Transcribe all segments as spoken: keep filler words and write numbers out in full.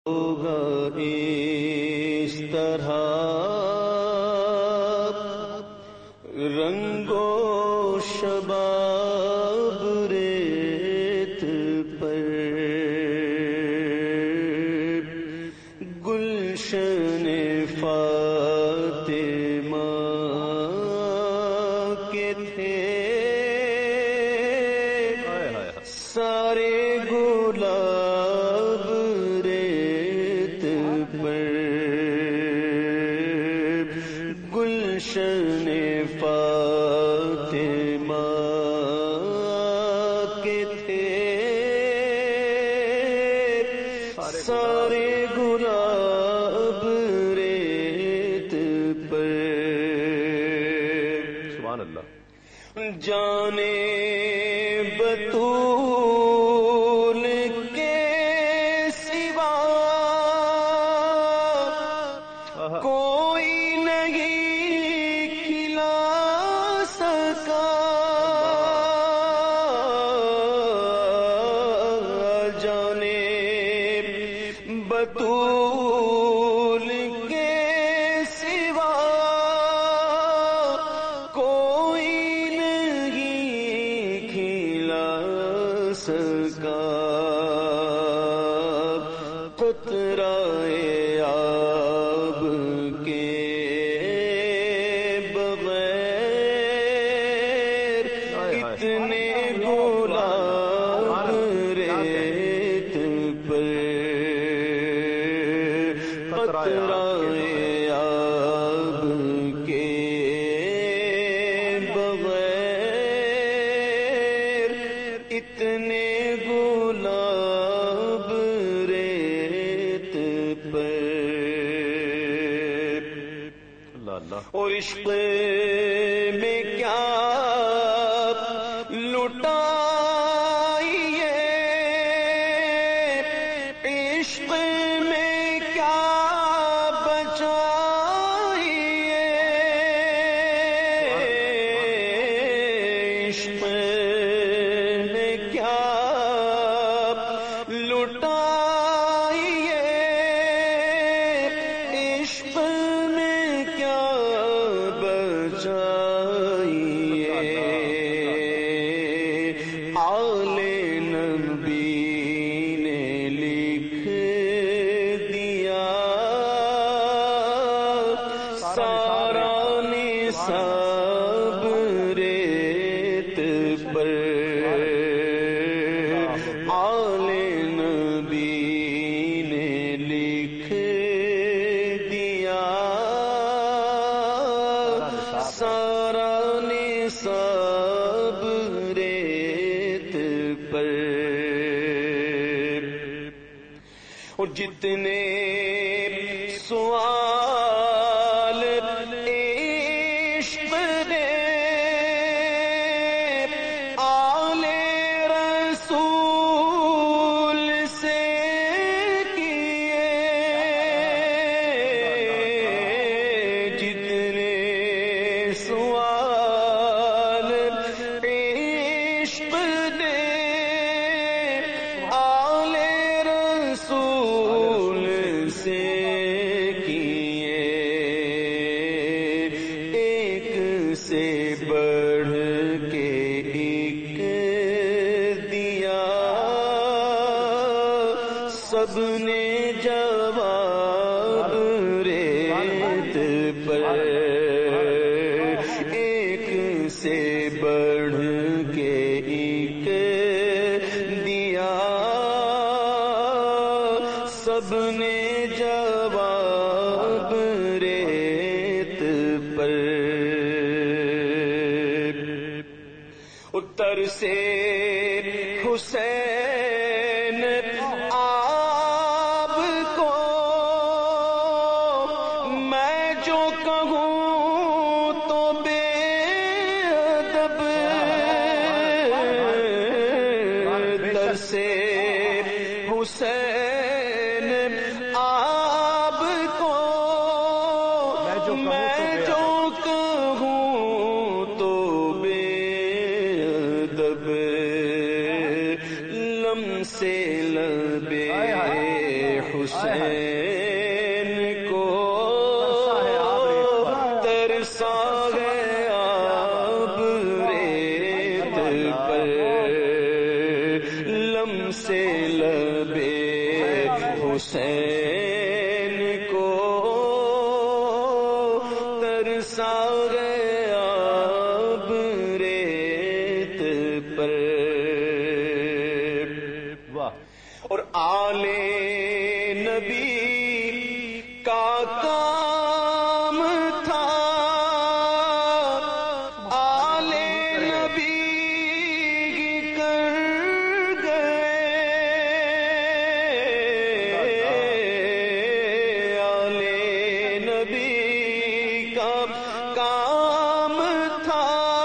ہوگا اس طرح رنگو شباب ریت پر گلشن فاطمہ کے تھے سارے گلاب ریت پر گلشن فاطمہ کے تھے سارے گلاب ریت پر سبحان اللہ. جانے بطول کے سوا کوئی نہیں کھلا سکا. جانے بطول کے سوا کوئی نہیں کھلا سکا. قطرۂ آب کے بغیر کتنے گلاب ریت پر قطرۂ آب کے بغیر اتنے گلاب ریت پر. اللہ اللہ. اور عشق میں کیا لٹائیے، عشق میں کیا بچائیے، عشق میں کیا لٹائیے، عشق میں کیا بچائیے. آل نبی نے لکھ دیا سارا نصاب ریت پر. آل نبی نے لکھ دیا سارا نصاب ریت پر. اور جتنے سوال عشق نے آل رسول سے کیے، جتنے سوال عشق نے آل رسول سے کیے، ایک سے بڑھ کے ایک دیا سب نے جواب ریت پر. ایک سے بڑھ کے ایک دیا سب نے جواب ریت پر. اتر سے حسین آپ کو میں جو کہوں تو بے ادب، اتر سے حسین آپ کو میں جو کہوں تو بے ادب. لم سے لبے حسین کو ترسا ہے آب ریت پر لمسے لبے حسین کو ترسا ہے آب ریت پر اور آل نبی کا کام تھا آل نبی کر گئے آل نبی کا کام تھا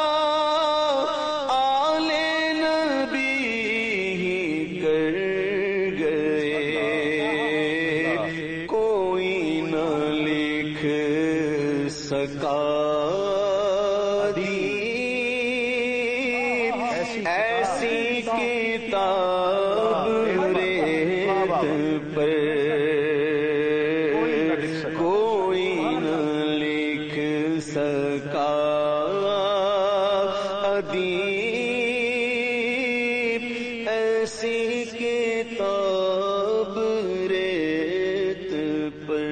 آل نبی کر سکا دین ایسی کتاب ریت پر کوئی نہ لکھ سکا دین ایسی کتاب ریت پر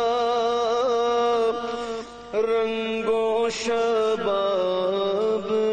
رنگو شباب